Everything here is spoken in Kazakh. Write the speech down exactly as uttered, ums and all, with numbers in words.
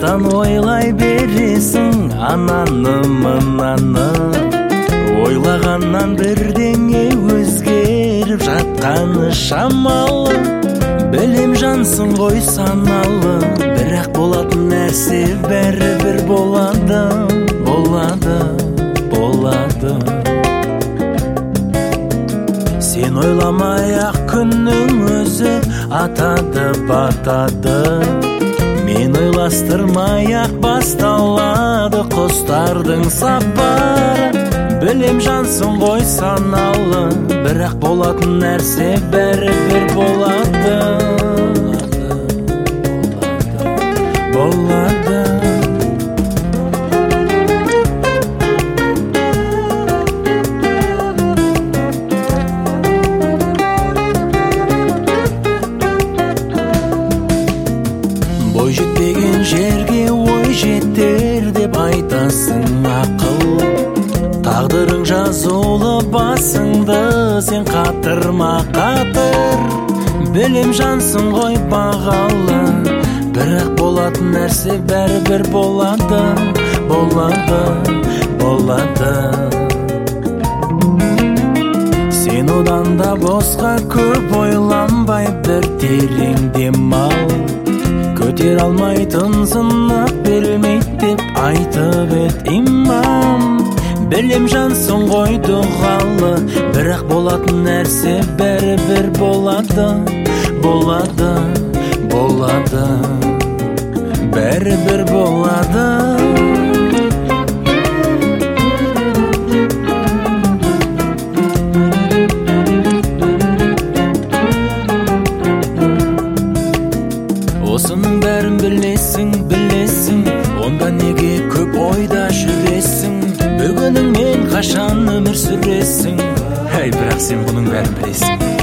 баштан ойлай бересің ананы мынаны, ойлаганнан бирдеңе өзгерип жатканы шамалы. Білем жансың ғой саналы, бірақ болатын нәрсе бәрібір болады, болады, болады. Сен ойламай-ақ күннің өзі атады, батады. Мен ойластырмай-ақ басталады құстардың сапары. Білем жансың ғой саналы, бірақ болатын нәрсе бәрібір болады, болады. Бой жетпеген жерге ой жетер деп айтасың ақыл. Тағдырың жазулы басыңды сен қатырма қатыр. Білем жансың ғой бағалы, бірақ болатын нәрсе бәрібір болады, болады, болады. Сен одан да босқа көп ойланбай бір терең демал. Көтер алмайтын сынақ бермейді деп айтып ед имам. Білем жансың ғой дұғалы, бірақ болатын нәрсе бәрібір болады, болады, болады, бәрібір болады. Осының бәрін білесің, білесің, онда неге көп ойда жүресің? Бүгініңмен қашан өмір сүресің? Әй, бірақ сен бұның бәрін білесің.